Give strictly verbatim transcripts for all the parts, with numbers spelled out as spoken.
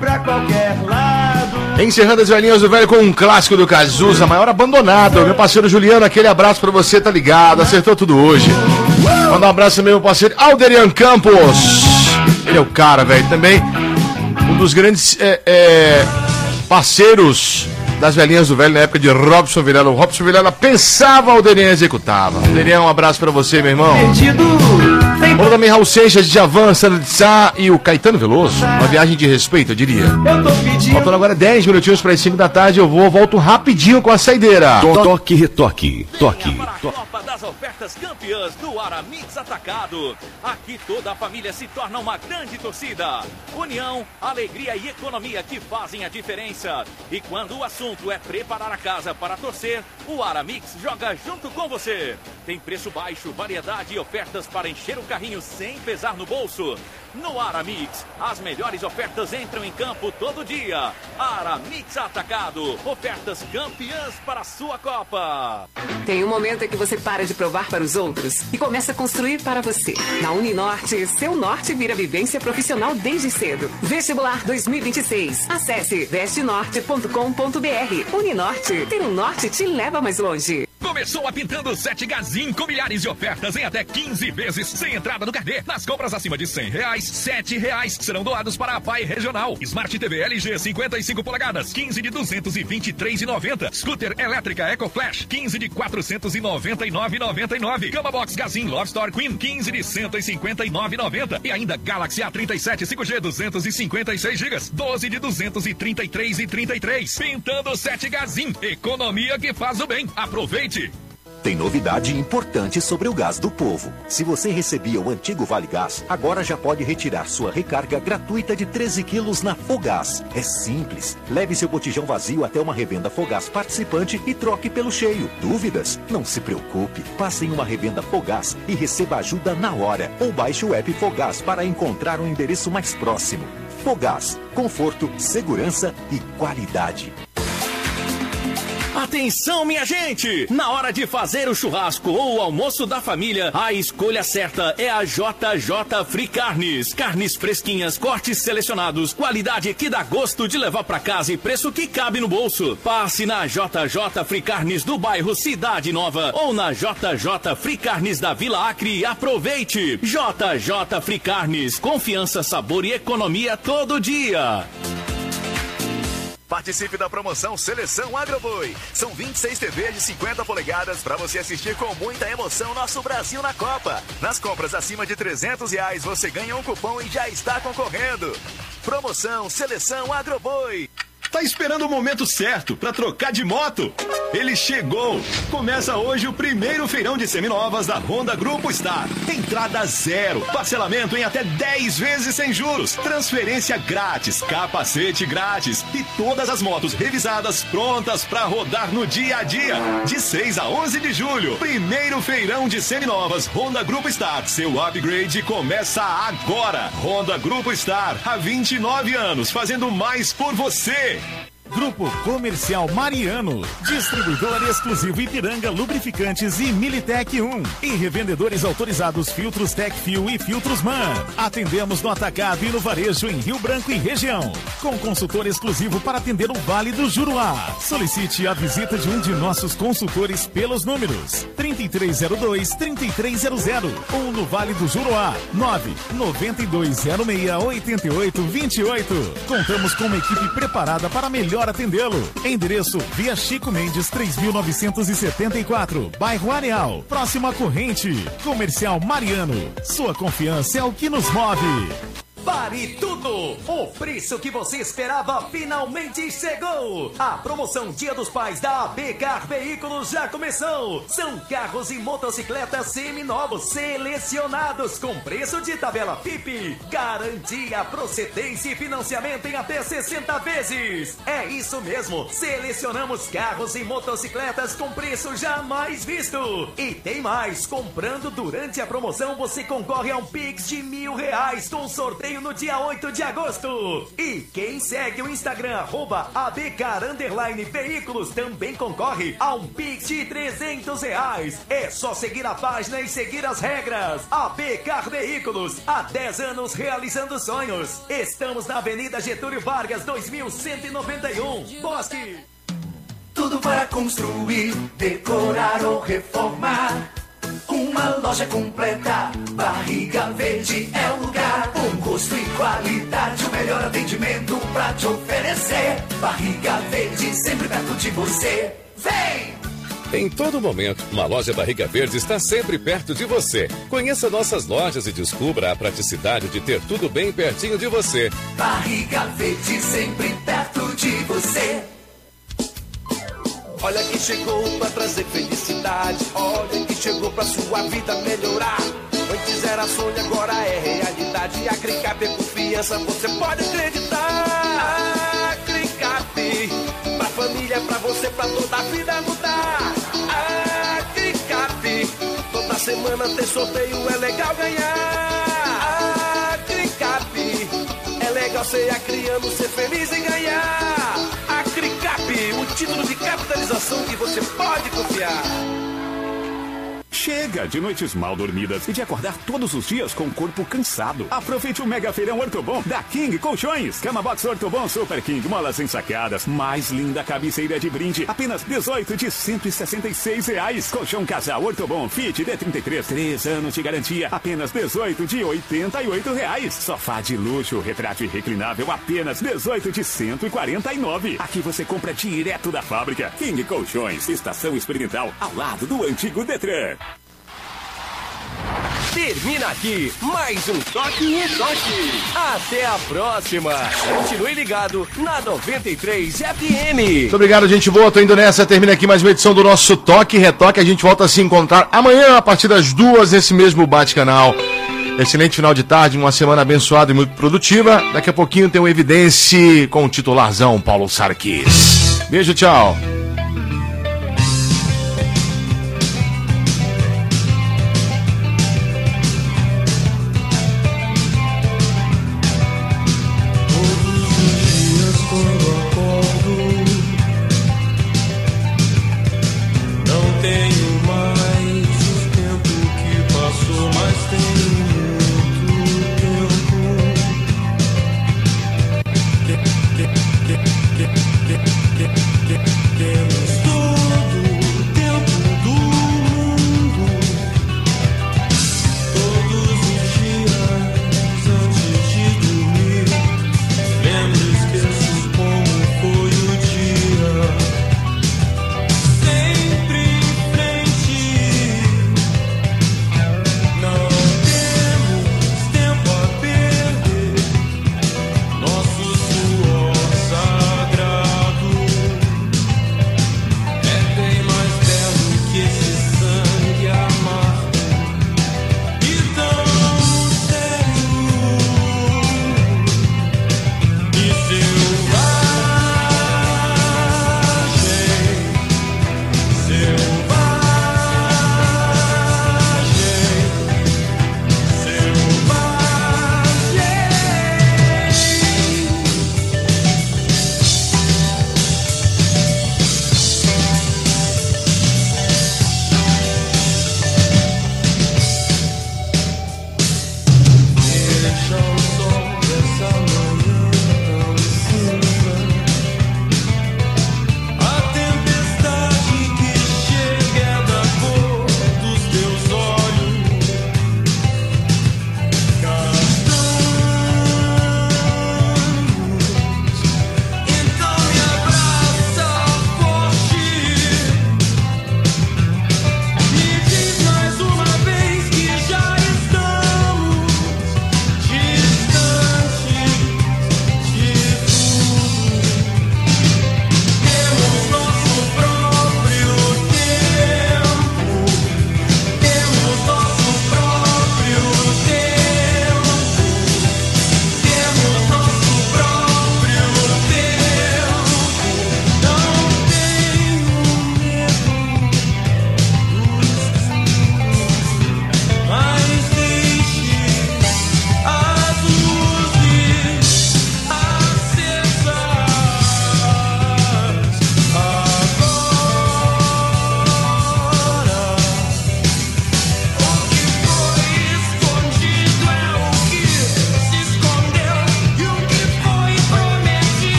pra qualquer lado. Encerrando as velhinhas do velho com um clássico do Cazuza, Maior Abandonado. Meu parceiro Juliano, aquele abraço pra você, tá ligado? Acertou tudo hoje. Mandar um abraço também meu parceiro Alderian Campos. Ele é o cara, velho, também um dos grandes é, é, parceiros das velhinhas do velho na época de Robson Vilela. O Robson Vilela pensava, Alderian executava. Alderian, um abraço pra você, meu irmão. Perdido. Bom também Raul Seixas, Djavan, Sandra de Sá e o Caetano Veloso. Uma viagem de respeito, eu diria. Eu tô pedindo. Faltando agora dez minutinhos para as cinco da tarde, eu vou, volto rapidinho com a saideira. Toque, retoque, toque. Para a Copa das Ofertas Campeãs do Aramix Atacado. Aqui toda a família se torna uma grande torcida. União, alegria e economia que fazem a diferença. E quando o assunto é preparar a casa para torcer, o Aramix joga junto com você. Tem preço baixo, variedade e ofertas para encher o carrinho sem pesar no bolso. No Aramix, as melhores ofertas entram em campo todo dia. Aramix Atacado, ofertas campeãs para a sua Copa. Tem um momento em que você para de provar para os outros e começa a construir para você. Na Uninorte, seu norte vira vivência profissional desde cedo. Vestibular dois mil e vinte e seis. Acesse veste norte ponto com ponto br. Uninorte, ter um norte te leva mais longe. Começou a Pintando sete Gazin com milhares de ofertas em até quinze vezes sem entrada no carnê. Nas compras acima de cem reais, sete reais serão doados para a P A I Regional. Smart T V L G cinquenta e cinco polegadas, quinze de duzentos e vinte e três reais e noventa centavos. Scooter elétrica Eco Flash, quinze de quatrocentos e noventa e nove reais e noventa e nove centavos. Cama Box Gazin Love Store Queen, quinze de cento e cinquenta e nove reais e noventa centavos. E ainda Galaxy A trinta e sete cinco G duzentos e cinquenta e seis gigas, doze de duzentos e trinta e três reais e trinta e três centavos. Pintando sete Gazin, economia que faz o bem. Aproveite! Tem novidade importante sobre o gás do povo. Se você recebia o antigo Vale Gás, agora já pode retirar sua recarga gratuita de treze quilos na Fogás. É simples. Leve seu botijão vazio até uma revenda Fogás participante e troque pelo cheio. Dúvidas? Não se preocupe. Passe em uma revenda Fogás e receba ajuda na hora. Ou baixe o app Fogás para encontrar um endereço mais próximo. Fogás. Conforto, segurança e qualidade. Atenção, minha gente! Na hora de fazer o churrasco ou o almoço da família, a escolha certa é a J J Free Carnes. Carnes fresquinhas, cortes selecionados, qualidade que dá gosto de levar pra casa e preço que cabe no bolso. Passe na J J Free Carnes do bairro Cidade Nova ou na J J Free Carnes da Vila Acre e aproveite! J J Free Carnes, confiança, sabor e economia todo dia. Participe da promoção Seleção Agroboi. São vinte e seis T Vs de cinquenta polegadas para você assistir com muita emoção nosso Brasil na Copa. Nas compras acima de trezentos reais você ganha um cupom e já está concorrendo. Promoção Seleção Agroboi. Tá esperando o momento certo para trocar de moto? Ele chegou! Começa hoje o primeiro feirão de seminovas da Honda Grupo Star. Entrada zero, parcelamento em até dez vezes sem juros, transferência grátis, capacete grátis e todas as motos revisadas prontas para rodar no dia a dia. De seis a onze de julho, primeiro feirão de seminovas Honda Grupo Star. Seu upgrade começa agora. Honda Grupo Star, há vinte e nove anos, fazendo mais por você. Grupo Comercial Mariano, distribuidor exclusivo Ipiranga Lubrificantes e Militec um e revendedores autorizados Filtros Tecfil e Filtros Man. Atendemos no atacado e no varejo em Rio Branco e região, com consultor exclusivo para atender o Vale do Juruá. Solicite a visita de um de nossos consultores pelos números trinta e três zero dois, trinta e três zero zero ou no Vale do Juruá nove nove dois zero seis oito oito dois oito. Contamos com uma equipe preparada para melhor atendê-lo. Endereço Via Chico Mendes três mil novecentos e setenta e quatro, bairro Areal, próximo à Corrente. Comercial Mariano, sua confiança é o que nos move. Pare tudo! O preço que você esperava finalmente chegou! A promoção Dia dos Pais da A B Car Veículos já começou! São carros e motocicletas seminovos selecionados com preço de tabela F I P, garantia, procedência e financiamento em até sessenta vezes! É isso mesmo! Selecionamos carros e motocicletas com preço jamais visto! E tem mais! Comprando durante a promoção você concorre a um Pix de mil reais com sorteio sorteio no dia oito de agosto. E quem segue o Instagram, arroba abcar underline veículos, também concorre a um Pix de trezentos reais. É só seguir a página e seguir as regras. Abcar Veículos, há dez anos realizando sonhos. Estamos na Avenida Getúlio Vargas, dois mil cento e noventa e um, Bosque. Tudo para construir, decorar ou reformar. Uma loja completa, Barriga Verde é o lugar. Um gosto e qualidade, o melhor atendimento pra te oferecer. Barriga Verde, sempre perto de você. Vem! Em todo momento, uma loja Barriga Verde está sempre perto de você. Conheça nossas lojas e descubra a praticidade de ter tudo bem pertinho de você. Barriga Verde, sempre perto de você. Olha quem chegou pra trazer felicidade. Olha quem chegou pra sua vida melhorar. Antes era sonho, agora é realidade. A Cricap é confiança, você pode acreditar. A Cricap, pra família, pra você, pra toda a vida mudar. A Cricap, toda semana tem sorteio, é legal ganhar. A Cricap, é legal ser acriano, ser feliz e ganhar. A Cricap, o título de capitalização que você pode confiar. Chega de noites mal dormidas e de acordar todos os dias com o corpo cansado. Aproveite o mega feirão Ortobon da King Colchões. Cama Box Ortobon Super King, molas ensacadas. Mais linda cabeceira de brinde. Apenas dezoito de cento e sessenta e seis reais. Colchão Casal Ortobon Fit D trinta e três, três anos de garantia. Apenas dezoito de oitenta e oito reais. Sofá de luxo, retrátil e reclinável. Apenas dezoito de cento e quarenta e nove. Aqui você compra direto da fábrica. King Colchões, estação experimental ao lado do antigo Detran. Termina aqui mais um Toque e Toque. Até a próxima. Continue ligado na noventa e três F M. Muito obrigado, gente boa. Tô indo nessa. Termina aqui mais uma edição do nosso Toque e Retoque. A gente volta a se encontrar amanhã a partir das duas nesse mesmo Bate-Canal. Excelente final de tarde, uma semana abençoada e muito produtiva. Daqui a pouquinho tem o Evidência com o titularzão Paulo Sarquis. Beijo, tchau. Yeah.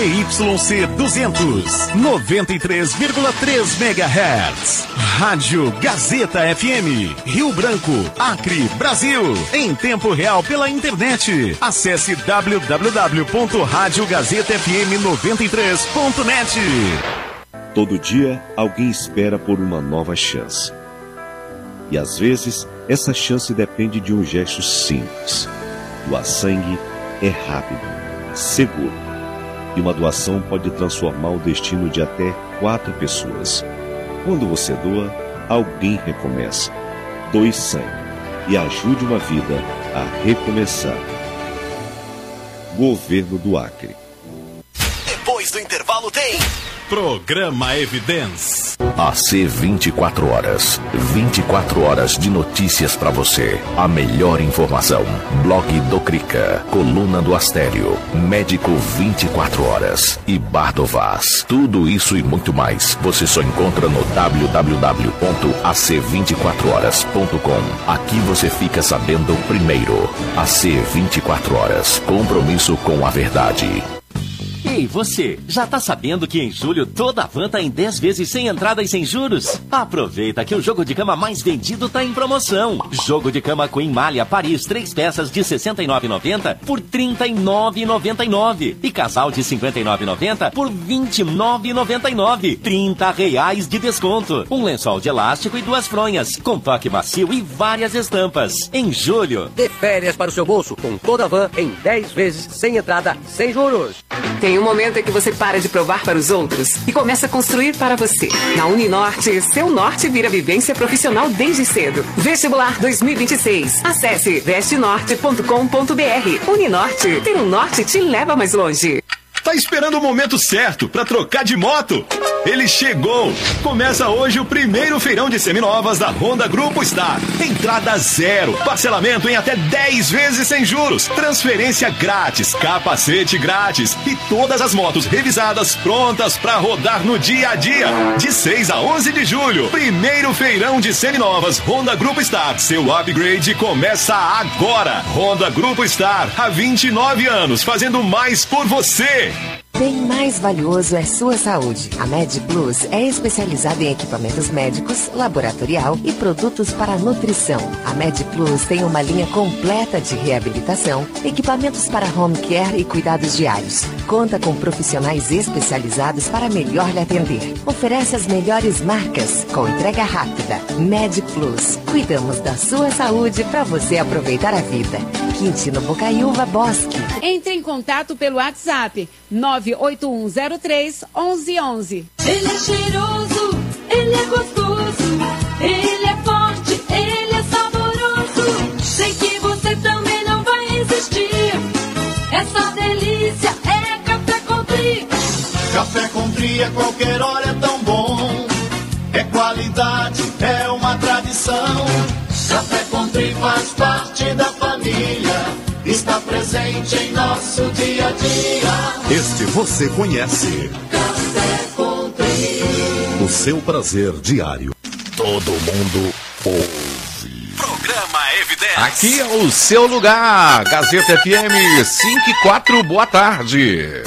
Y C duzentos, noventa e três vírgula três megahertz. Rádio Gazeta F M, Rio Branco, Acre, Brasil. Em tempo real pela internet. Acesse w w w ponto rádio gazeta f m noventa e três ponto net. Todo dia, alguém espera por uma nova chance. E às vezes, essa chance depende de um gesto simples. Doar sangue é rápido, seguro. E uma doação pode transformar o destino de até quatro pessoas. Quando você doa, alguém recomeça. Doe sangue e ajude uma vida a recomeçar. Governo do Acre. Depois do intervalo tem... Programa Evidência. A C vinte e quatro horas. vinte e quatro horas de notícias para você. A melhor informação. Blog do Crica. Coluna do Astério. Médico vinte e quatro horas. E Bar do Vaz. Tudo isso e muito mais você só encontra no w w w ponto a c vinte e quatro horas ponto com. Aqui você fica sabendo primeiro. A C vinte e quatro horas. Compromisso com a verdade. Ei, você, já tá sabendo que em julho toda a van tá em dez vezes sem entrada e sem juros? Aproveita que o jogo de cama mais vendido tá em promoção. Jogo de cama Queen Malha Paris, três peças de sessenta e nove reais e noventa centavos por trinta e nove reais e noventa e nove centavos. E casal de cinquenta e nove reais e noventa centavos por vinte e nove reais e noventa e nove centavos. trinta reais de desconto. Um lençol de elástico e duas fronhas, com toque macio e várias estampas. Em julho. Dê férias para o seu bolso com toda a van em dez vezes sem entrada, sem juros. Tem um momento em que você para de provar para os outros e começa a construir para você. Na Uninorte, seu norte vira vivência profissional desde cedo. Vestibular dois mil e vinte e seis. Acesse veste norte ponto com ponto b r. Uninorte, ter um norte te leva mais longe. Tá esperando o momento certo para trocar de moto? Ele chegou! Começa hoje o primeiro feirão de seminovas da Honda Grupo Star. Entrada zero, parcelamento em até dez vezes sem juros, transferência grátis, capacete grátis e todas as motos revisadas prontas para rodar no dia a dia. De seis a onze de julho, primeiro feirão de seminovas Honda Grupo Star. Seu upgrade começa agora. Honda Grupo Star, há vinte e nove anos, fazendo mais por você. Bem mais valioso é sua saúde. A Med Plus é especializada em equipamentos médicos, laboratorial e produtos para nutrição. A Med Plus tem uma linha completa de reabilitação, equipamentos para home care e cuidados diários. Conta com profissionais especializados para melhor lhe atender. Oferece as melhores marcas com entrega rápida. Med Plus. Cuidamos da sua saúde para você aproveitar a vida. Quintino Bocaiúva Bosque. Entre em contato pelo WhatsApp nove oito um zero três onze onze. Ele é cheiroso, ele é gostoso, ele é forte, ele é saboroso. Sei que você também não vai resistir. Essa delícia é Café Country. Café Country a qualquer hora é tão bom. É qualidade, é uma tradição. Café Country faz parte da família. Está presente em nosso dia a dia. Este você conhece. Café Country. O seu prazer diário. Todo mundo ouve. Programa Evidência. Aqui é o seu lugar. Gazeta F M cinco e quatro, boa tarde.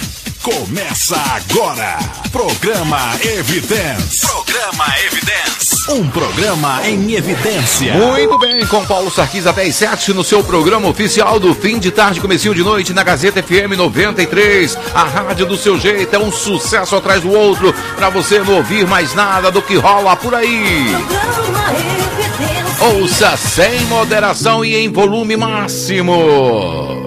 Começa agora. Programa Evidência. Programa Evidência. Um programa em evidência. Muito bem, com Paulo Sarquis até às sete no seu programa oficial do fim de tarde, comecinho de noite na Gazeta F M noventa e três. A rádio do seu jeito é um sucesso atrás do outro, pra você não ouvir mais nada do que rola por aí. Ouça sem moderação e em volume máximo.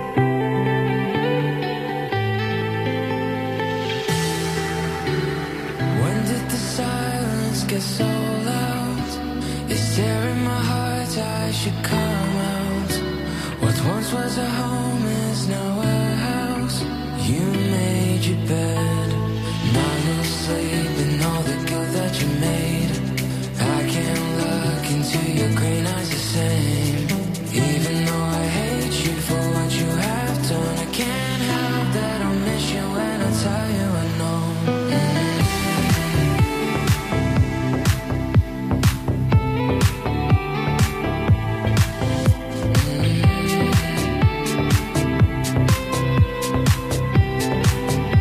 Was a home is now a house. You made your bed, now you'll sleep in all the guilt that you made. I can't look into your green eyes the same. Even though I hate you for what you have done, I can't help that I'll miss you when I tell you I know. Mm-hmm.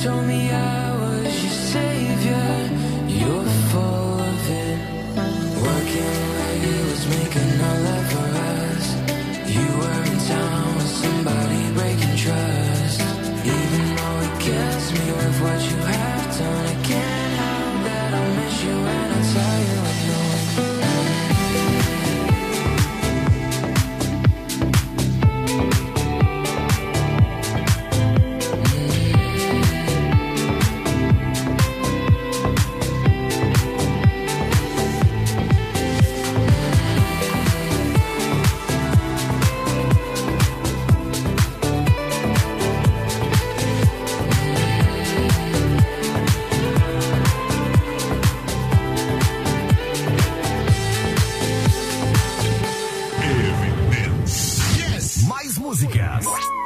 told me I was your savior. You're full of it. Working like it was making a life for us. You were in town with somebody breaking trust. Even though it kills me with what you have done, I can't help that I miss you when I tell you I know. Mais músicas.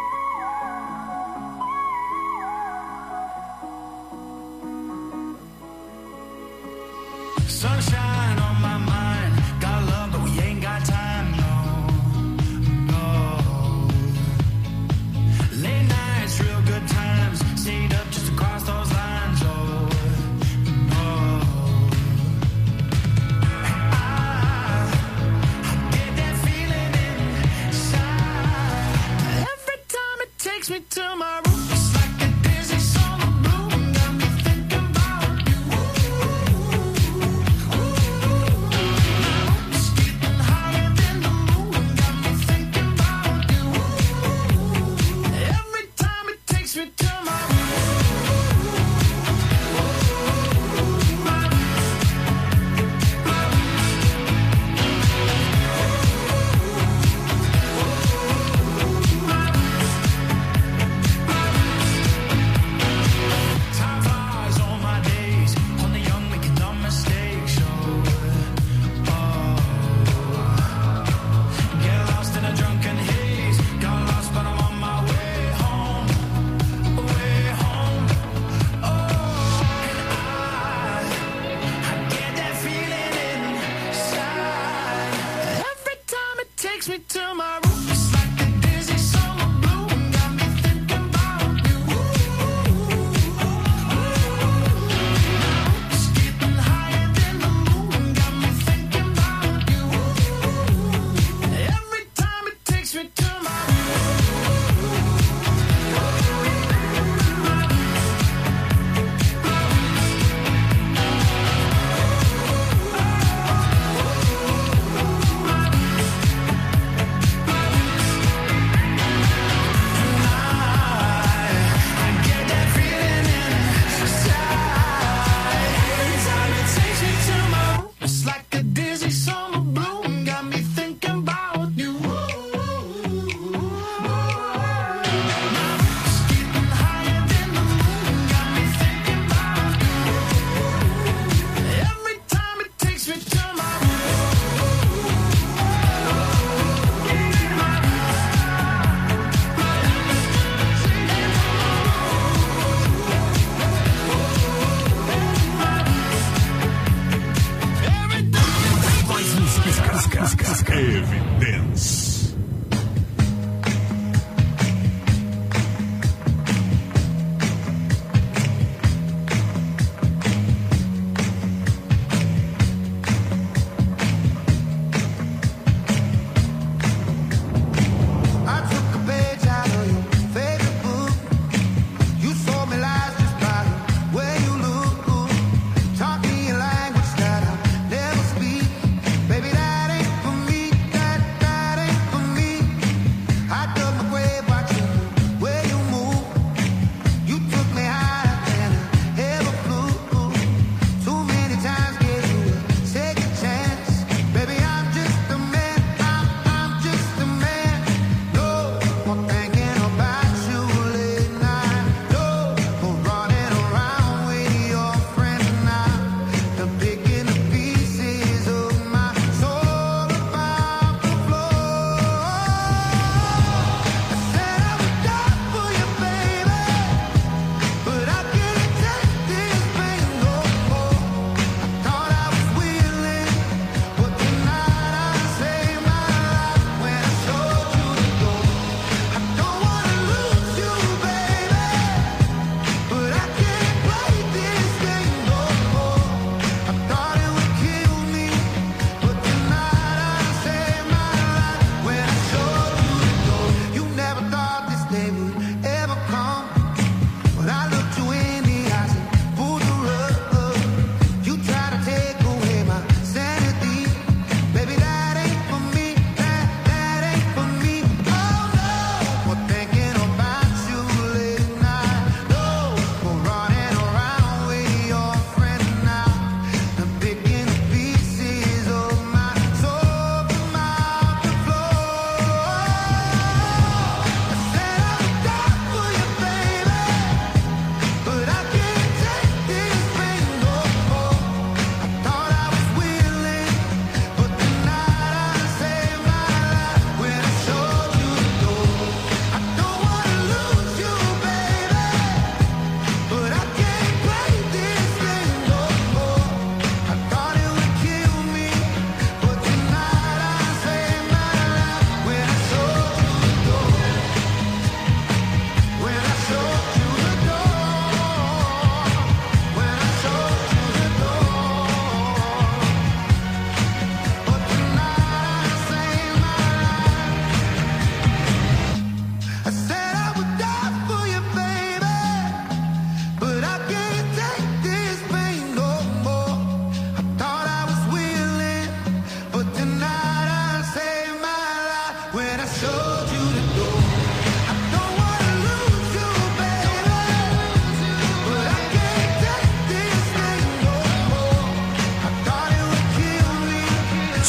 Sunshine on my mind. Got love, but we ain't got time, no, no. Late nights, real good times. Stayed up just to cross those lines, oh, no. I, I get that feeling inside. Every time it takes me to my room. It's like a dizzy summer bloom. Got me thinking about you.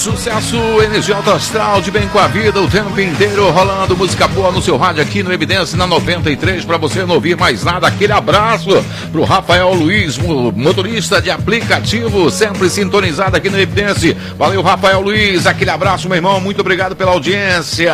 Sucesso, energia alta astral, de bem com a vida, o tempo inteiro rolando música boa no seu rádio aqui no Evidência na noventa e três, para você não ouvir mais nada. Aquele abraço pro Rafael Luiz, motorista de aplicativo, sempre sintonizado aqui no Evidência. Valeu, Rafael Luiz, aquele abraço, meu irmão, muito obrigado pela audiência.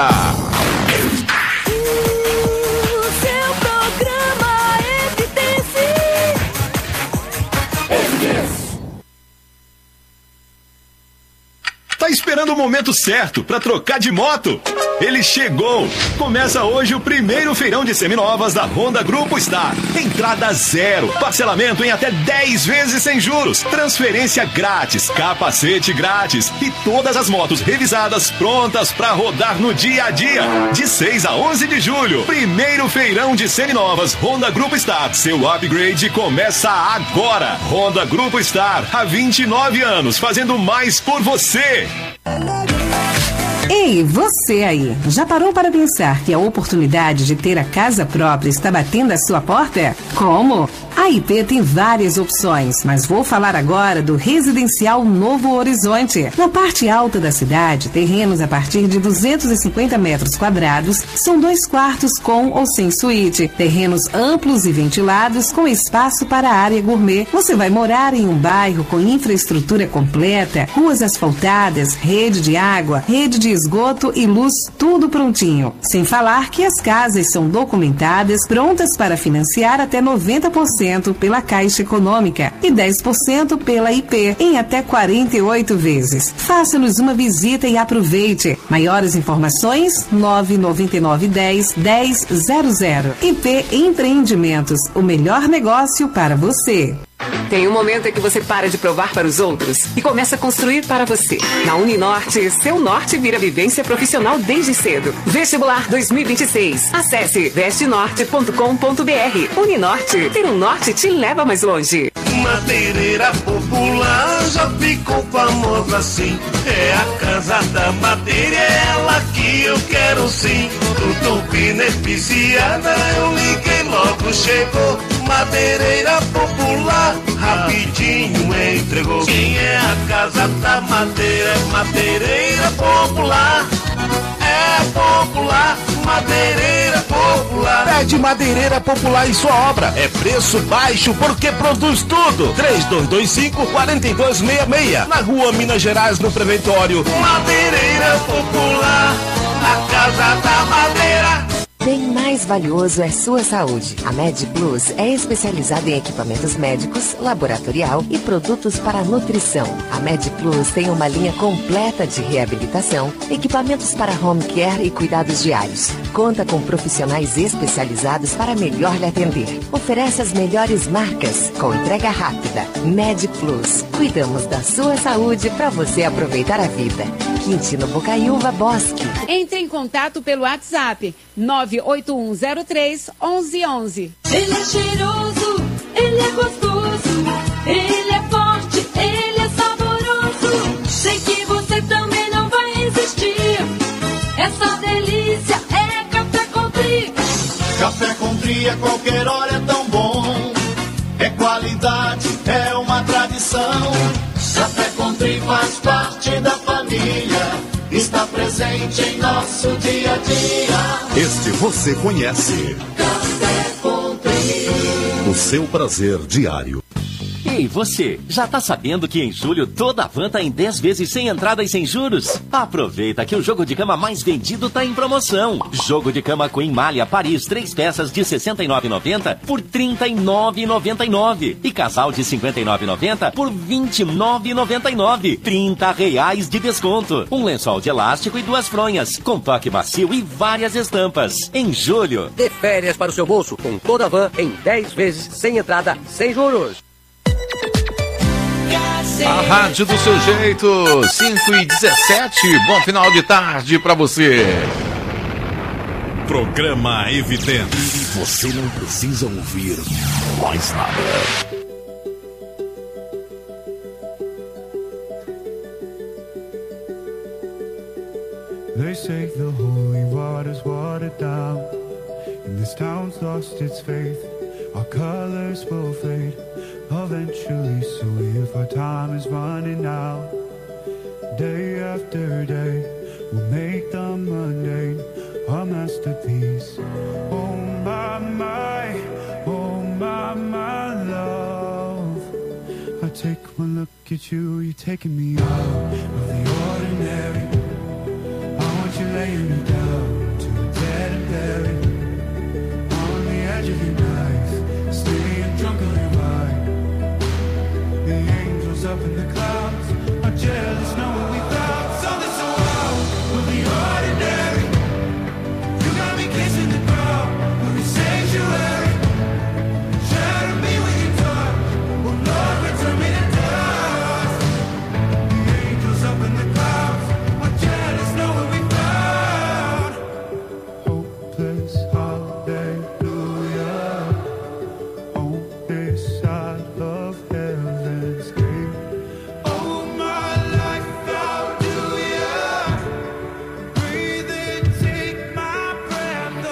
Tá esperando o momento certo para trocar de moto? Ele chegou! Começa hoje o primeiro feirão de seminovas da Honda Grupo Star. Entrada zero, parcelamento em até dez vezes sem juros, transferência grátis, capacete grátis e todas as motos revisadas prontas para rodar no dia a dia. De seis a onze de julho, primeiro feirão de seminovas Honda Grupo Star. Seu upgrade começa agora. Honda Grupo Star, há vinte e nove anos, fazendo mais por você. Ei, você aí, já parou para pensar que a oportunidade de ter a casa própria está batendo à sua porta? Como? A I P tem várias opções, mas vou falar agora do Residencial Novo Horizonte. Na parte alta da cidade, terrenos a partir de duzentos e cinquenta metros quadrados, são dois quartos com ou sem suíte, terrenos amplos e ventilados com espaço para a área gourmet. Você vai morar em um bairro com infraestrutura completa, ruas asfaltadas, rede de água, rede de esgoto e luz, tudo prontinho. Sem falar que as casas são documentadas, prontas para financiar até noventa por cento pela Caixa Econômica e dez por cento pela I P, em até quarenta e oito vezes. Faça-nos uma visita e aproveite. Maiores informações, nove nove nove um zero, dez zero zero. I P Empreendimentos, o melhor negócio para você. Tem um momento em que você para de provar para os outros e começa a construir para você. Na Uninorte, seu norte vira vivência profissional desde cedo. Vestibular dois mil e vinte e seis. Acesse veste norte ponto com ponto b r. Uninorte, ter um norte te leva mais longe. Madeireira popular já ficou famosa assim. É a casa da madeira, é ela que eu quero sim. Tudo beneficiada, eu liguei, logo chegou. Madeireira popular, rapidinho entregou. Quem é a casa da madeira? É madeireira popular. É popular, madeireira popular. Pede Madeireira Popular em sua obra. É preço baixo porque produz tudo. três dois dois cinco, quatro dois seis seis. Na rua Minas Gerais, no Preventório. Madeireira Popular, a casa da madeira. Bem mais valioso é sua saúde. A Med Plus é especializada em equipamentos médicos, laboratorial e produtos para nutrição. A Med Plus tem uma linha completa de reabilitação, equipamentos para home care e cuidados diários. Conta com profissionais especializados para melhor lhe atender. Oferece as melhores marcas, com entrega rápida. Med Plus. Cuidamos da sua saúde para você aproveitar a vida. Quintino Bocaiúva Bosque. Entre em contato pelo WhatsApp nove oito um zero três, onze onze. Ele é cheiroso, ele é gostoso, ele é forte, ele é saboroso. Sei que você também não vai resistir. Essa delícia é Café Country. Café Country a qualquer hora é tão bom. É qualidade, é uma tradição. Café Country faz parte da família. Está presente em nosso dia a dia. Este você conhece. Café Country. O seu prazer diário. Ei, você, já tá sabendo que em julho toda a van tá em dez vezes sem entrada e sem juros? Aproveita que o jogo de cama mais vendido tá em promoção. Jogo de cama Queen Malha Paris, três peças de sessenta e nove reais e noventa centavos por trinta e nove reais e noventa e nove centavos. E casal de cinquenta e nove reais e noventa centavos por vinte e nove reais e noventa e nove centavos. trinta reais de desconto. Um lençol de elástico e duas fronhas, com toque macio e várias estampas. Em julho, dê férias para o seu bolso com toda a van em dez vezes sem entrada, sem juros. A rádio do seu jeito, cinco e dezessete, bom final de tarde pra você. Programa Evidência. Você não precisa ouvir mais nada. They say the holy water's watered down, and this town's lost its faith. Our colors will fade eventually, so if our time is running out, Day after day, we'll make the mundane a masterpiece. Oh my, my, oh my, my love. I take one look at you, you're taking me out of the ordinary. I want you laying me down to a dead and buried. On the edge of your knife, staying drunkenly right. The angels up in the clouds are jealous knowing we found something so wild with the ordinary. You got me kissing the ground with the sanctuary. Shatter me with your touch, oh Lord, return me to dust. The angels up in the clouds are jealous knowing we found hopeless hallelujah on this side of heaven's gate. Oh my life, how do ya breathe and take my breath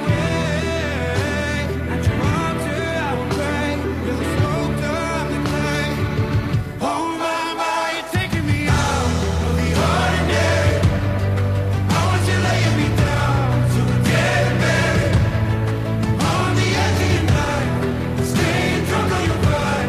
away? At your altar I will pray, you're the sculptor, I'm the clay. Oh my, my, you're taking me out of the ordinary. I want you laying me down to a dead and buried. On the edge of your night, staying drunk on your ride.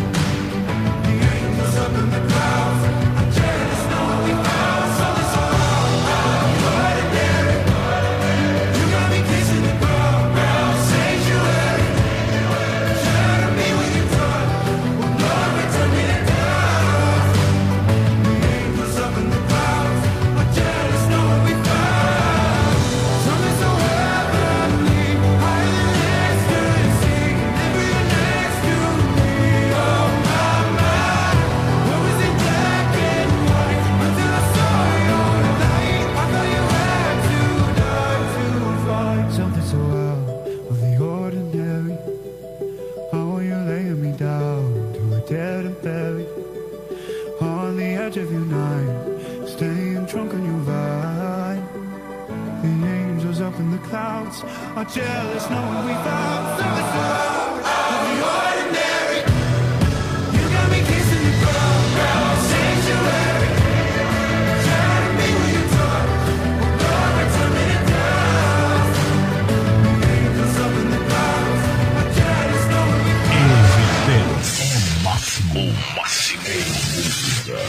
The angels up in the clouds are jealous knowing we found something so wild. The ordinary. You got me kissing the ground, sanctuary. Shatter me with your touch, oh Lord, return me to dust. The angels up in the clouds are jealous knowing we found something so heavenly, higher than ecstasy. Never you're next to me, oh my, my. What was it black and white until I saw your light? I thought you had to die to find something so out of the ordinary. How are you laying me down to a dead and buried? On the edge of your night, staying drunk on your vine. The angels up in the clouds are jealous knowing we found something so out of the ordinary. You got me kissing the ground, sanctuary. Shatter me with your touch, oh Lord, return me to dust. The angels up in the clouds are jealous knowing we found. O máximo, o máximo música.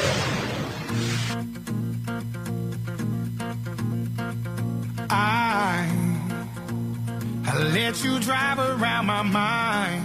I, I let you drive around my mind.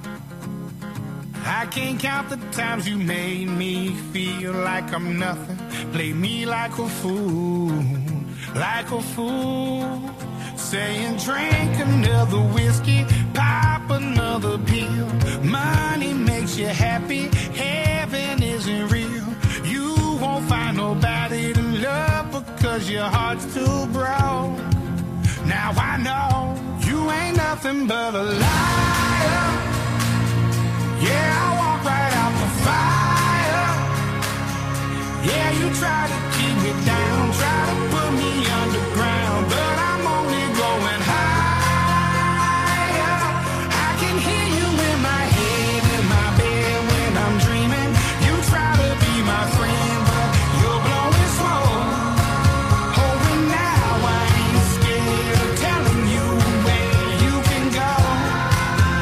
I can't count the times you made me feel like I'm nothing. Play me like a fool, like a fool. Saying drink another whiskey, pop another pill. Money makes you happy, heaven isn't real. You won't find nobody to love because your heart's too broke. Now I know you ain't nothing but a liar. Yeah, I walk right out the fire. Yeah, you try to keep me down, try to put me underground, but I'm only going higher. I can hear you in my head, in my bed when I'm dreaming. You try to be my friend, but you're blowing smoke. Oh, and now I ain't scared of telling you where you can go.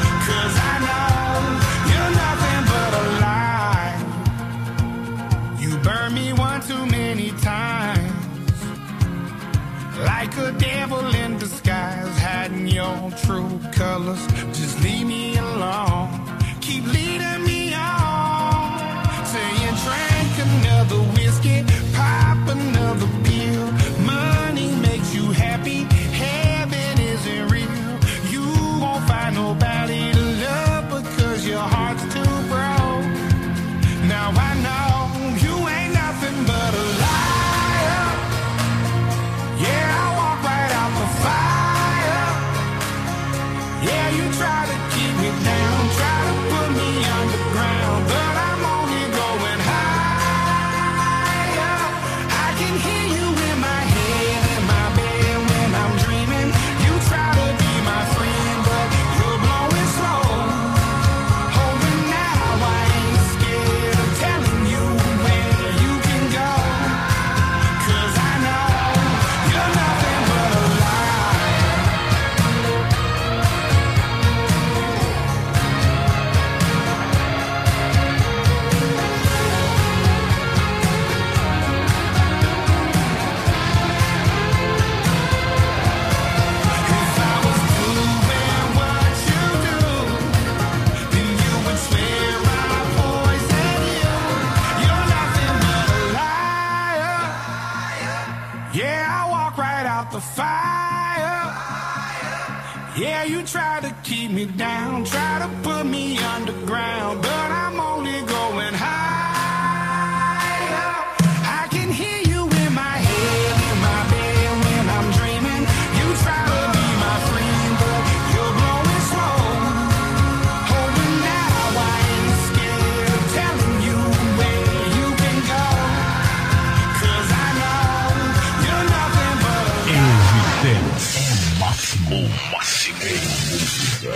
You try to keep me down, try to put me underground, but I'm only going higher. I can hear you in my head, in my bed when I'm dreaming. You try to be my friend, but you're growing slow. Oh, but now I ain't scared of telling you where you can go. Cause I know you're nothing but a Evidência é máximo, máximo música.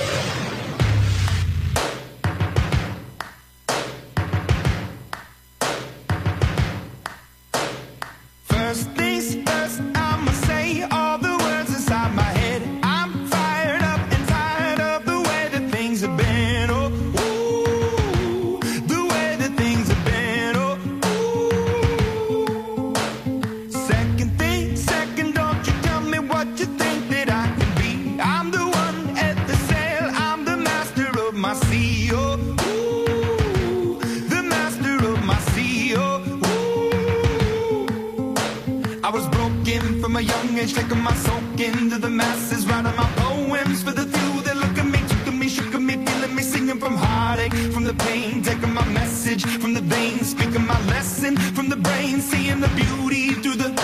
First things first, I'ma say all the words inside my head. I'm fired up and tired of the way that things have been. Oh, ooh, the way that things have been. Oh, ooh. Second thing, second, don't you tell me what you think that I can be. I'm the one at the sail, I'm the master of my sea. Oh, ooh, the master of my sea. Oh, I was broken from a young age, taking my soak into the masses, writing my poems for the few that look at me, took at me, shook at me, feeling me, singing from heartache, from the pain, taking my message from the veins, speaking my lesson from the brain, seeing the beauty through the.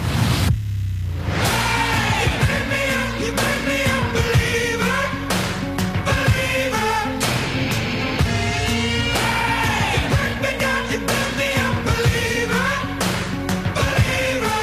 Hey, you pick me up, you pick me up, believer, believer. Hey, you pick me up, you pick me up, believer, believer.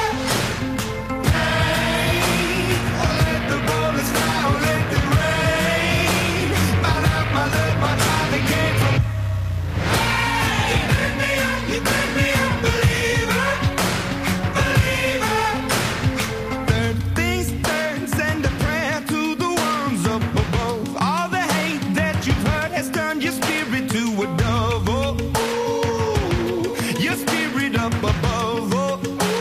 Let the bullets fly, let them rain. My love, my love, my love, it came from. Hey, you pick me up, you pick me up, believer, believer. Third things third, send a prayer to the ones up above. All the hate that you've heard has turned your spirit to a dove. Oh, ooh, your spirit up above. Oh,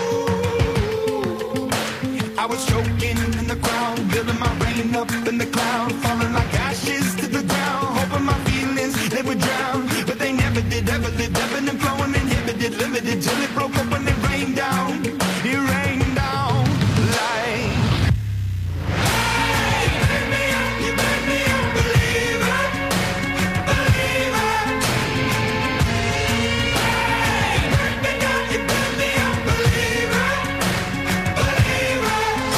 ooh. I was choking in the crowd, building my rain up in the cloud, falling like ashes to the ground, hoping my feelings they would drown, but they never did, ever did, ebbing and flowing, inhibited, limited, till it broke up when it rained down, it rained down like. Hey, you pick me up, you pick me up, believer, believer. Hey, you pick me up, you pick me up, believer, believer.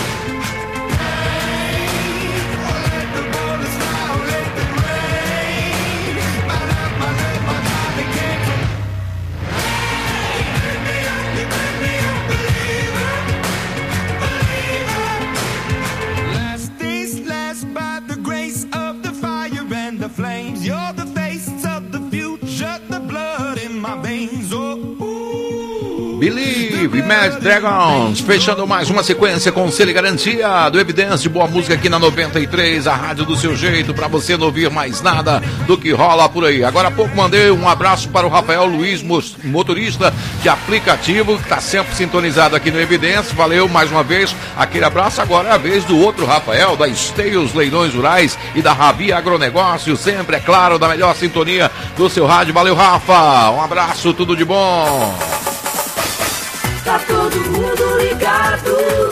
Let the bullets fly, let them rain. My love, my love, my love, it came from. Hey, you pick me up, you pick me up, believer, believer. Last days last by the grace of the fire and the flames. You're the face of the future, the blood in my veins. Oh, ooh. Believe, Imagine Dragons, fechando mais uma sequência com selo e garantia do Evidência de boa música aqui na noventa e três, a rádio do seu jeito, pra você não ouvir mais nada do que rola por aí. Agora há pouco mandei um abraço para o Rafael Luiz, mos- motorista de aplicativo, que tá sempre sintonizado aqui no Evidência. Valeu mais uma vez, aquele abraço. Agora é a vez do outro Rafael, da Esteios Leilões Rurais e da Rabi Agronegócio, sempre, é claro, da melhor sintonia do seu rádio. Valeu, Rafa, um abraço, tudo de bom. Tá todo mundo ligado.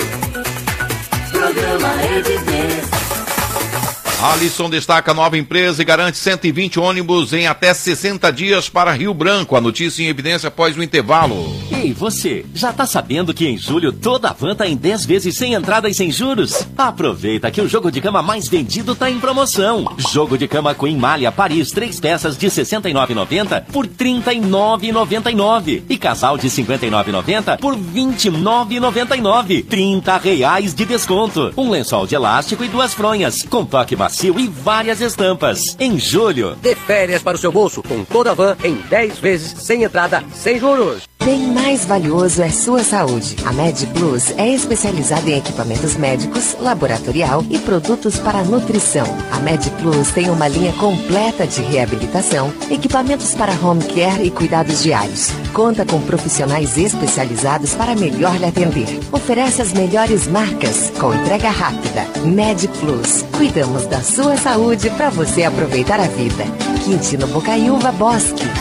Programa Evidência. Alisson destaca nova empresa e garante cento e vinte ônibus em até sessenta dias para Rio Branco. A notícia em evidência após o intervalo. Ei, você, já tá sabendo que em julho toda a van tá em dez vezes sem entrada e sem juros? Aproveita que o jogo de cama mais vendido tá em promoção. Jogo de cama Queen Malha Paris, três peças de sessenta e nove reais e noventa centavos por trinta e nove reais e noventa e nove centavos. E casal de cinquenta e nove reais e noventa centavos por vinte e nove reais e noventa e nove centavos. trinta reais de desconto. Um lençol de elástico e duas fronhas, com toque macio e várias estampas. Em julho, Dê férias para o seu bolso com toda a van em dez vezes sem entrada, sem juros. Bem mais valioso é sua saúde. A Med Plus é especializada em equipamentos médicos, laboratorial e produtos para nutrição. A Med Plus tem uma linha completa de reabilitação, equipamentos para home care e cuidados diários. Conta com profissionais especializados para melhor lhe atender. Oferece as melhores marcas com entrega rápida. Med Plus. Cuidamos da sua saúde para você aproveitar a vida. Quintino Bocaiúva Bosque.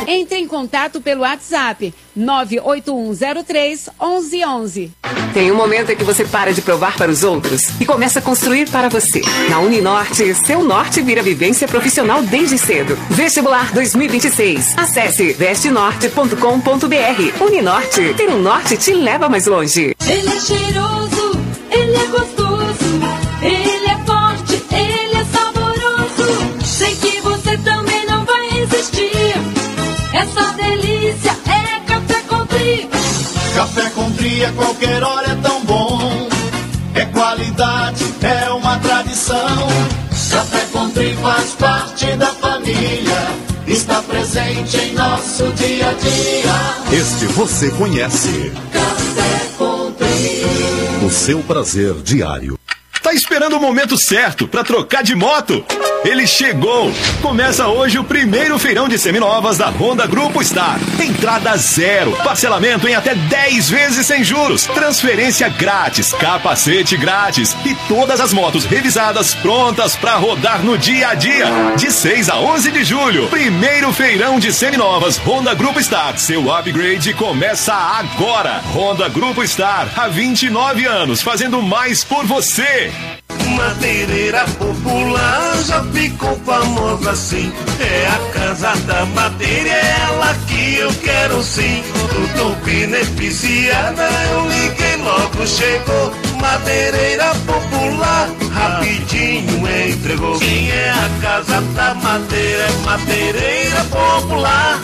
Entre em contato pelo WhatsApp nove oito um zero três onze onze. Tem um momento em que você para de provar para os outros e começa a construir para você. Na Uninorte, seu norte vira vivência profissional desde cedo. Vestibular dois mil e vinte e seis. Acesse veste norte ponto com ponto br. Uninorte, ter um norte te leva mais longe. Ele é cheiroso, ele é gostoso, ele é forte, ele é saboroso. Sei que você também não vai resistir. Essa delícia é Café Country. Café Country a qualquer hora é tão bom. É qualidade, é uma tradição. Café Country faz parte da família. Está presente em nosso dia a dia. Este você conhece. Café Country. O seu prazer diário. Tá esperando o momento certo para trocar de moto? Ele chegou! Começa hoje o primeiro feirão de seminovas da Honda Grupo Star. Entrada zero, parcelamento em até dez vezes sem juros, transferência grátis, capacete grátis e todas as motos revisadas prontas para rodar no dia a dia. De seis a onze de julho, primeiro feirão de seminovas Honda Grupo Star. Seu upgrade começa agora. Honda Grupo Star, há vinte e nove anos, fazendo mais por você. Madeireira popular já ficou famosa assim. É a casa da madeira, é ela que eu quero sim. Tudo beneficiada, eu liguei logo, chegou. Madeireira popular, rapidinho entregou. Quem é a casa da madeira? É madeireira popular.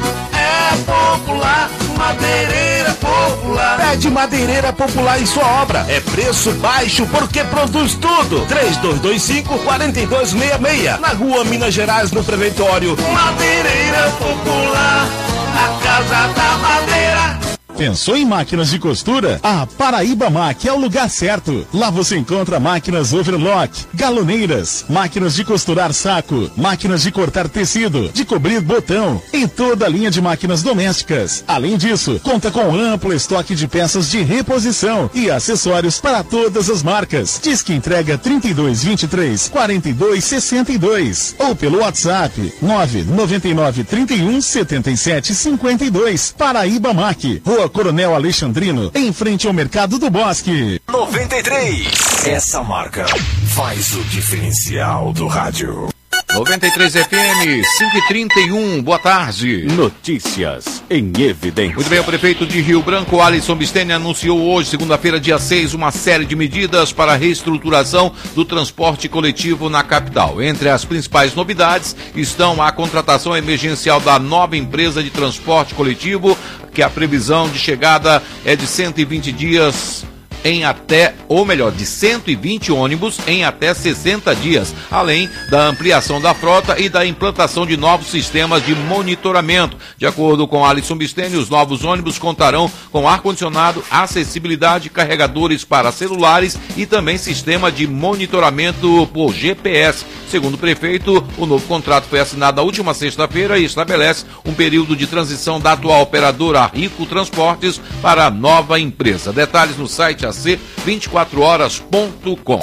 É popular, madeireira popular. Pede Madeireira Popular em sua obra. É preço baixo porque produz tudo. três dois dois cinco, quatro dois seis seis. Na rua Minas Gerais, no Preventório. Madeireira Popular, a casa da madeira. Pensou em máquinas de costura? A Paraíba Mac é o lugar certo. Lá você encontra máquinas overlock, galoneiras, máquinas de costurar saco, máquinas de cortar tecido, de cobrir botão e toda a linha de máquinas domésticas. Além disso, conta com amplo estoque de peças de reposição e acessórios para todas as marcas. Diz que entrega trinta e dois, vinte e três, quarenta e dois, sessenta e dois ou pelo WhatsApp nove nove nove, trinta e um, setenta e sete, cinquenta e dois. Paraíba Mac, Rua Coronel Alexandrino, em frente ao Mercado do Bosque. noventa e três. Essa marca faz o diferencial do rádio. noventa e três F M, cinco e trinta e um, boa tarde. Notícias em evidência. Muito bem, o prefeito de Rio Branco, Alisson Bisteni, anunciou hoje, segunda-feira, dia seis, uma série de medidas para a reestruturação do transporte coletivo na capital. Entre as principais novidades estão a contratação emergencial da nova empresa de transporte coletivo, que a previsão de chegada é de cento e vinte dias em até, ou melhor, de cento e vinte ônibus em até sessenta dias, além da ampliação da frota e da implantação de novos sistemas de monitoramento. De acordo com Alisson Bisteni, os novos ônibus contarão com ar-condicionado, acessibilidade, carregadores para celulares e também sistema de monitoramento por G P S. Segundo o prefeito, o novo contrato foi assinado na última sexta-feira e estabelece um período de transição da atual operadora Rico Transportes para a nova empresa. Detalhes no site a c vinte e quatro horas ponto com.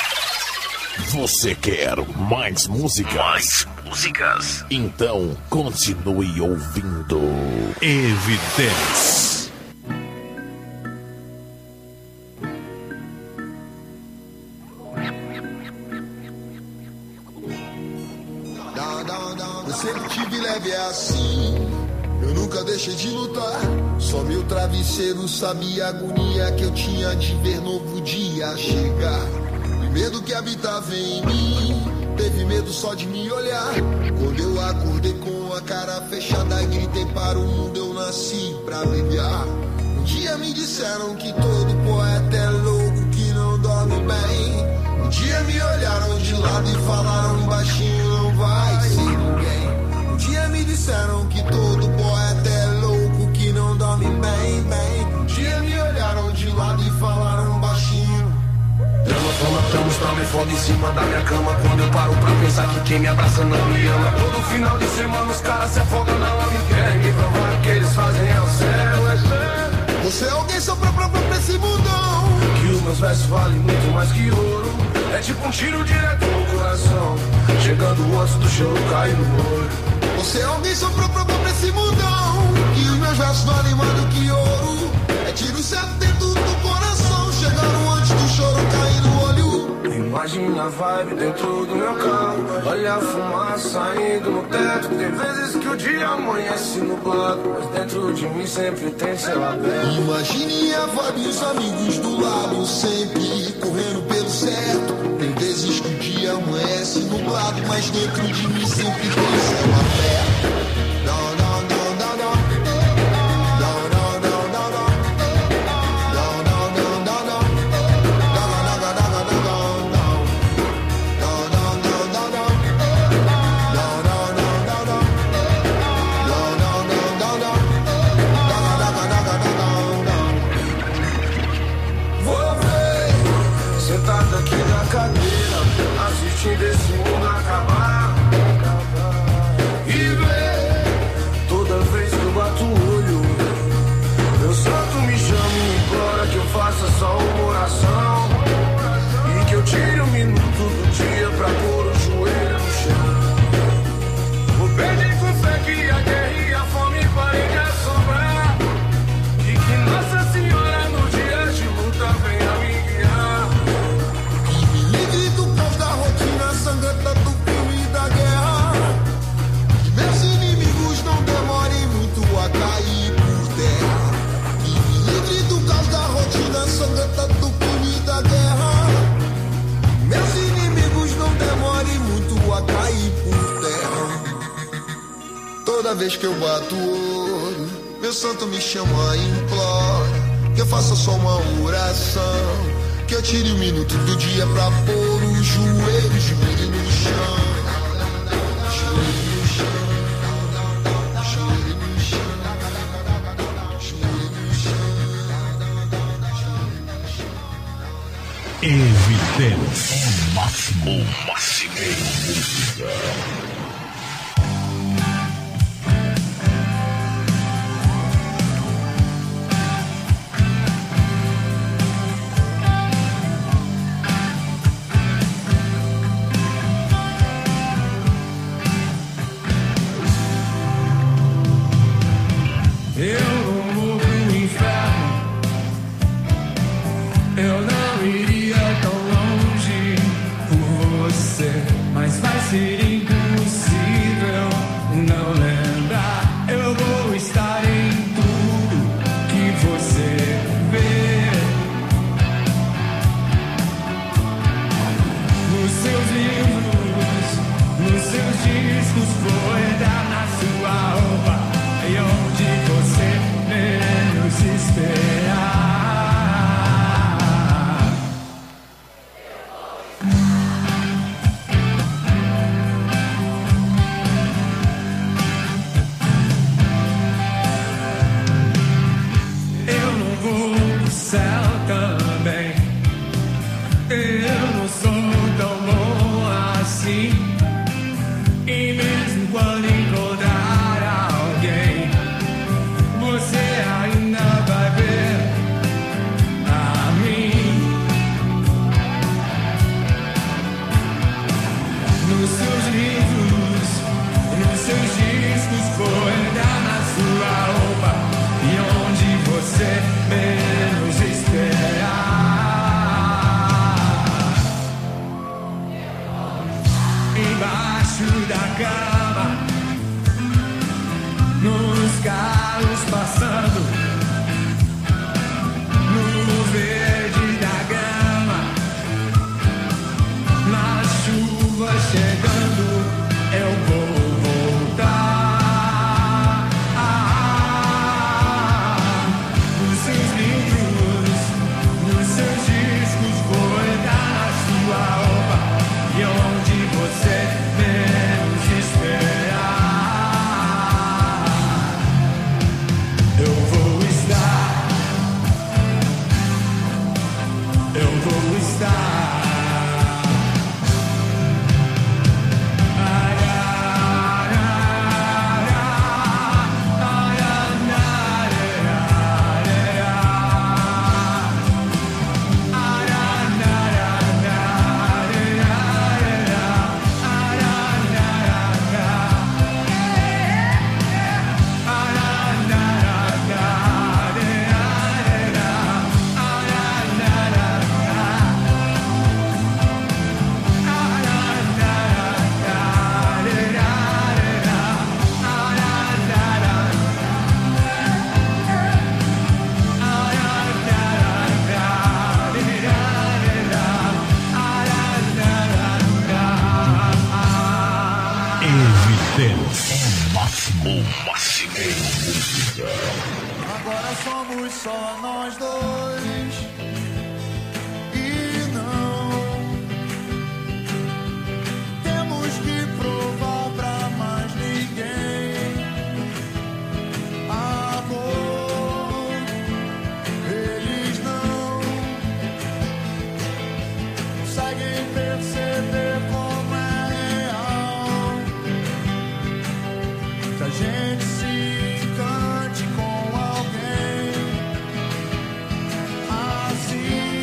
Você quer mais músicas? Mais músicas. Então continue ouvindo Evidência. Eu sempre tive leve é assim, eu nunca deixei de lutar. Só meu travesseiro sabia a agonia que eu tinha de ver novo dia chegar. E medo que habitava em mim, teve medo só de me olhar. Quando eu acordei com a cara fechada, gritei para o mundo, eu nasci pra brilhar. Um dia me disseram que todo poeta é louco, que não dorme bem. Um dia me olharam de lado e falaram baixinho, não vai ser ninguém. Um dia me disseram que todo poeta é louco, que não dorme bem, bem. Um dia me olharam de lado e falaram baixinho. Drama, fama, tramos, trauma e foda em cima da minha cama. Quando eu paro pra pensar que quem me abraça não me ama. Todo final de semana os caras se afogam na lama e querem me provar que eles fazem é o céu, é céu. Você é alguém só pra própria pra esse mundão. Que os meus versos valem muito mais que ouro. É tipo um tiro direto no coração, chegando antes do choro cair no olho. Você é alguém só pra própria pra esse esse mundão, e os meus versos valem mais do que ouro. É tiro certo dentro do coração, chegaram antes do choro cair no olho. Imagina a vibe dentro do meu carro, olha a fumaça saindo no teto. Tem vezes que o dia amanhece nublado, mas dentro de mim sempre tem céu aberto. Imagine a vibe e os amigos do lado, sempre correndo pelo certo. Tem vezes que o dia amanhece nublado, mas dentro de mim sempre tem céu aberto. Não, não, não, não, não. Assistindo esse mundo acabar e ver, toda vez que eu bato o olho, meu santo me chama e implora que eu faça só uma oração e que eu tire um minuto do dia pra pôr o joelho no chão. Vou pedir com fé que a guerra e a fome parem de assombrar e que Nossa Senhora no dia de luta venha me guiar. Livre do caos da rotina sangrenta do filme da guerra. Que meus inimigos não demorem muito a cair por terra. E me livre do caos da rotina sangrenta do filme da guerra. Meus inimigos não demorem muito a cair por terra. Toda vez que eu bato o olho, meu santo me chama e implora que eu faça só uma oração, que eu tire um minuto do dia pra pôr os joelhos de milho no chão. Joelho no chão. Joelho no chão. Joelho no chão. Evidência. O máximo. O máximo em música. Eu não vou pro inferno, eu não iria tão longe por você, mas vai ser impossível não lembrar. Eu vou estar em tudo que você vê, nos seus livros, nos seus discos, vou entrar na sua roupa. E onde você menos esperar. O Macineiro Música. Agora somos só nós dois. E não temos que provar pra mais ninguém amor. Eles não conseguem perceber como é real. Que a gente se encante com alguém assim.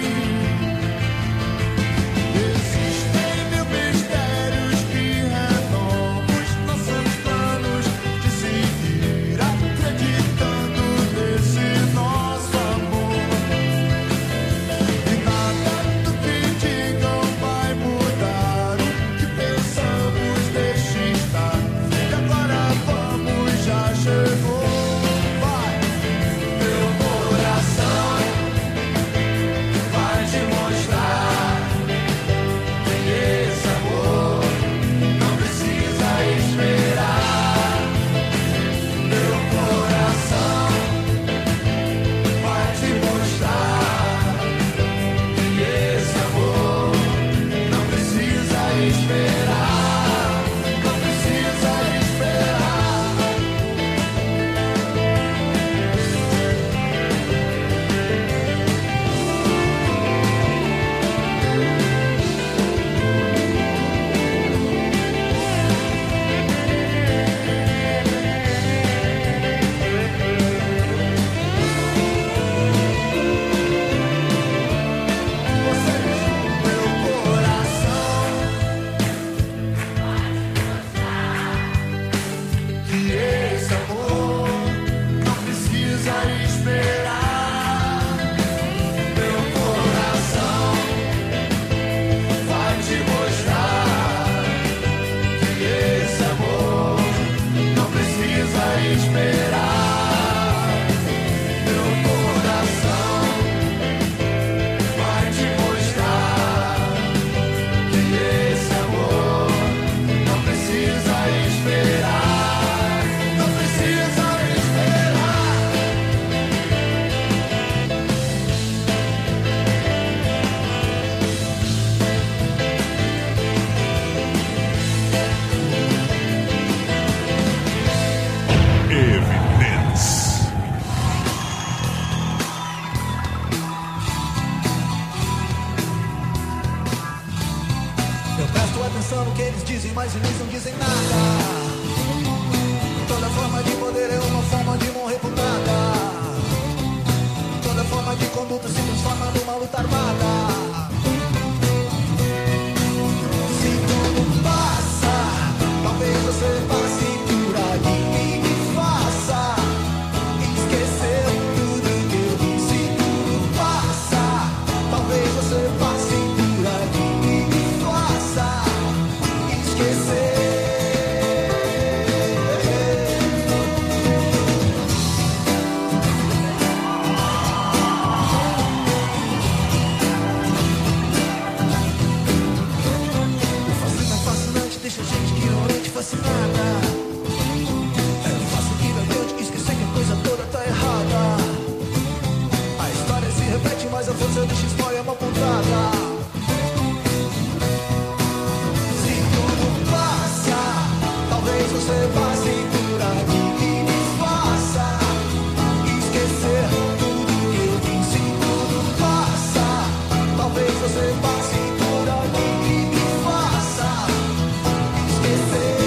Existem mil mistérios que renovam os nossos planos de se vir acreditando nesse nosso amor. E nada do que digam vai mudar o que pensamos, deixa estar. E agora vamos, já chegou. Vai, meu coração vai te mostrar que esse amor não precisa esperar. Meu coração vai te mostrar que esse amor não precisa esperar. Não precisa esperar. Meu coração que esse amor não precisa esperar. Meu coração vai te mostrar que esse amor não precisa esperar. Meu coração vai te mostrar que esse amor não precisa esperar. Não precisa esperar. Evidence. Eu presto atenção no que eles dizem, mas eles não dizem nada. Toda forma de poder é uma forma de morrer por nada. Toda forma de conduta se transforma numa luta armada. Se tudo passa, talvez você passe por aqui e me faça esquecer tudo que eu disse. Se tudo passa, talvez você passe por aqui e me faça esquecer. O fascínio fascinante deixa a gente ignorante, fascinada. É fácil ir adiante, esquecer que a coisa toda tá errada. A história se repete, mas a força deixa a história mal contada. Se tudo passa, talvez você passe por aqui e me faça esquecer tudo que eu disse. Se tudo passa, talvez você passe por aqui e me faça esquecer.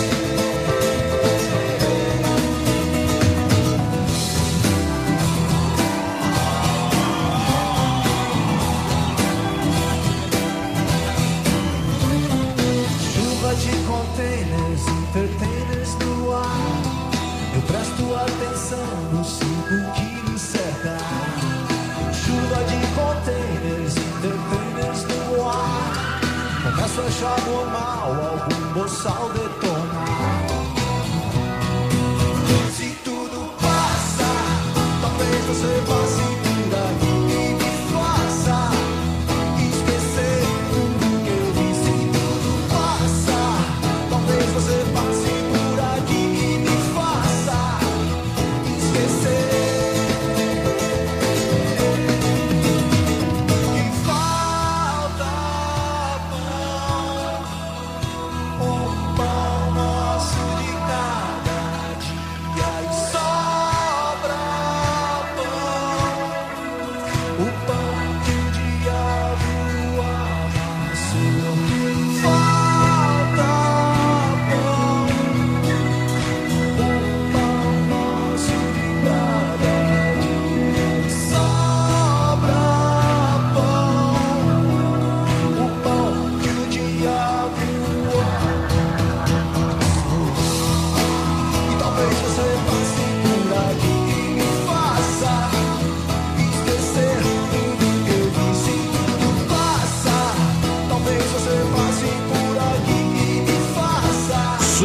Chuva de containers, entertainers no ar. Eu presto atenção no ciclo que me cerca. Chuva de containers, entertainers no ar. Começo a achar normal algum boçal detonar. Se tudo passa, talvez você passe por aqui e me faça esquecer tudo que eu disse. Se tudo passa, talvez você passe por aqui e me faça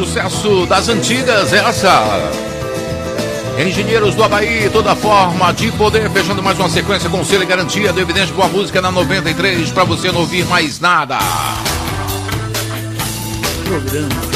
sucesso das antigas, essa. Engenheiros do Havaí, toda forma de poder, fechando mais uma sequência com selo e garantia do Evidência Boa Música na noventa e três, para você não ouvir mais nada. Programa.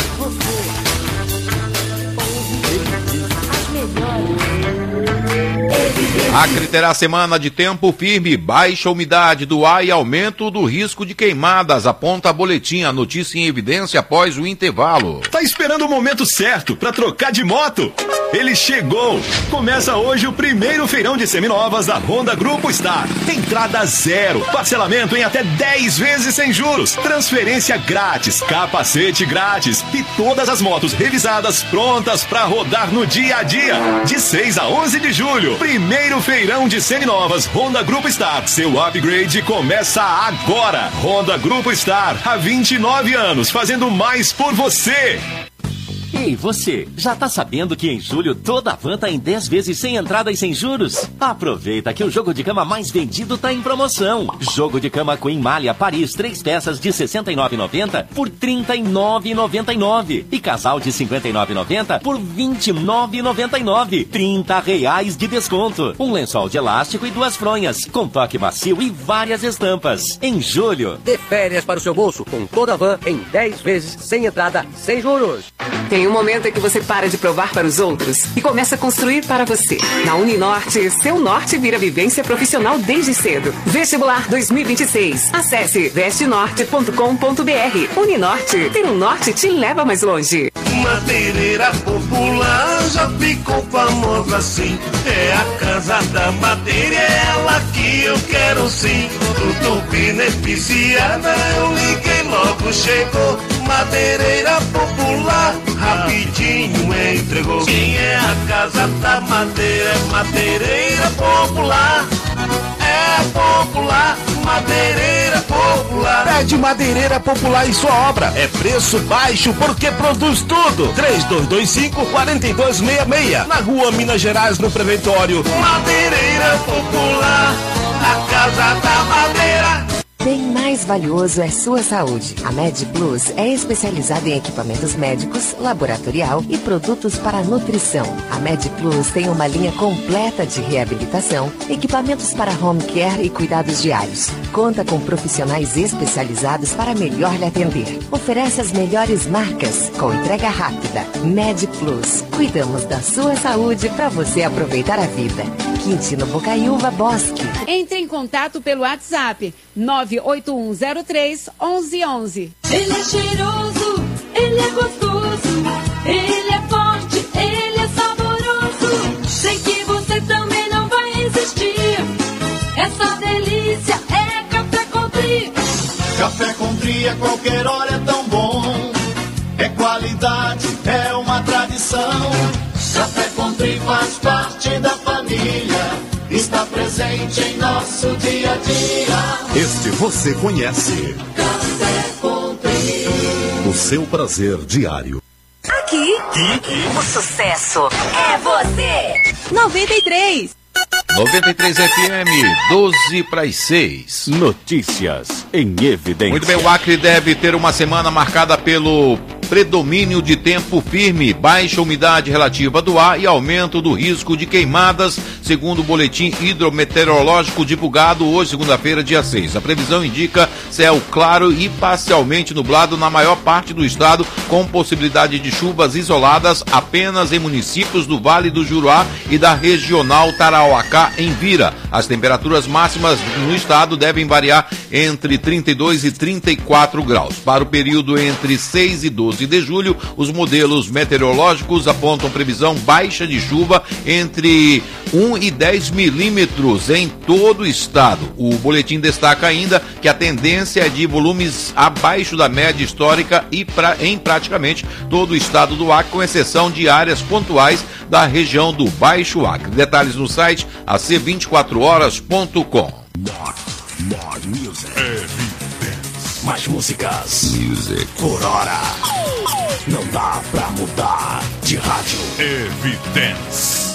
Acre terá semana de tempo firme, baixa umidade do ar e aumento do risco de queimadas, aponta boletim, a notícia em evidência após o intervalo. Tá esperando o momento certo para trocar de moto? Ele chegou! Começa hoje o primeiro feirão de seminovas da Honda Grupo Star. Entrada zero, parcelamento em até dez vezes sem juros, transferência grátis, capacete grátis e todas as motos revisadas prontas para rodar no dia a dia. De seis a onze de julho, primeiro feirão de seminovas Honda Grupo Star. Seu upgrade começa agora. Honda Grupo Star, há vinte e nove anos, fazendo mais por você. Ei, você, já tá sabendo que em julho toda a van tá em dez vezes sem entrada e sem juros? Aproveita que o jogo de cama mais vendido tá em promoção. Jogo de cama Queen Malha Paris, três peças de sessenta e nove reais e noventa centavos por trinta e nove reais e noventa e nove centavos. E casal de cinquenta e nove reais e noventa centavos por vinte e nove reais e noventa e nove centavos. trinta reais de desconto. Um lençol de elástico e duas fronhas, com toque macio e várias estampas. Em julho, dê férias para o seu bolso com toda a van em dez vezes sem entrada, sem juros. Tem um momento em que você para de provar para os outros e começa a construir para você. Na Uninorte, seu norte vira vivência profissional desde cedo. Vestibular dois mil e vinte e seis. Acesse veste norte ponto com ponto br. Uninorte, ter um norte te leva mais longe. Madeireira popular já ficou famosa assim. É a casa da madeira, é ela que eu quero sim. Tudo beneficiada, eu liguei, logo chegou. Madeireira popular, rapidinho entregou. Quem é a casa da madeira? É madeireira popular. É popular, madeireira popular. Pede Madeireira Popular em sua obra. É preço baixo porque produz tudo. três dois dois cinco, quatro dois seis seis. Na rua Minas Gerais, no Preventório. Madeireira Popular, a casa da madeira. Bem mais valioso é sua saúde. A Med Plus é especializada em equipamentos médicos, laboratorial e produtos para nutrição. A Med Plus tem uma linha completa de reabilitação, equipamentos para home care e cuidados diários. Conta com profissionais especializados para melhor lhe atender. Oferece as melhores marcas, com entrega rápida. Med Plus. Cuidamos da sua saúde para você aproveitar a vida. Quintino Bocaiúva Bosque. Entre em contato pelo WhatsApp nove oito um zero três, onze onze. Ele é cheiroso, ele é gostoso, ele é forte, ele é saboroso. Sei que você também não vai resistir. Essa delícia é Café Country. Café Country a qualquer hora é tão bom. É qualidade, é uma tradição. Café Country faz parte da família. Está presente em nosso dia a dia. Este você conhece. Café Country. O seu prazer diário. Aqui, o sucesso é você. noventa e três. noventa e três F M, doze para as seis. Notícias em evidência. Muito bem, o Acre deve ter uma semana marcada pelo predomínio de tempo firme, baixa umidade relativa do ar e aumento do risco de queimadas, segundo o boletim hidrometeorológico divulgado hoje, segunda-feira, dia seis. A previsão indica céu claro e parcialmente nublado na maior parte do estado, com possibilidade de chuvas isoladas apenas em municípios do Vale do Juruá e da regional Tarauacá, em Vira. As temperaturas máximas no estado devem variar entre trinta e dois e trinta e quatro graus. Para o período entre seis e doze de julho, os modelos meteorológicos apontam previsão baixa de chuva entre um e dez milímetros em todo o estado. O boletim destaca ainda que a tendência é de volumes abaixo da média histórica e pra, em praticamente todo o estado do Acre, com exceção de áreas pontuais da região do Baixo Acre. Detalhes no site a c vinte e quatro horas ponto com. More music. Evidência. Mais músicas. Music. Por hora. Não dá pra mudar de rádio. Evidência.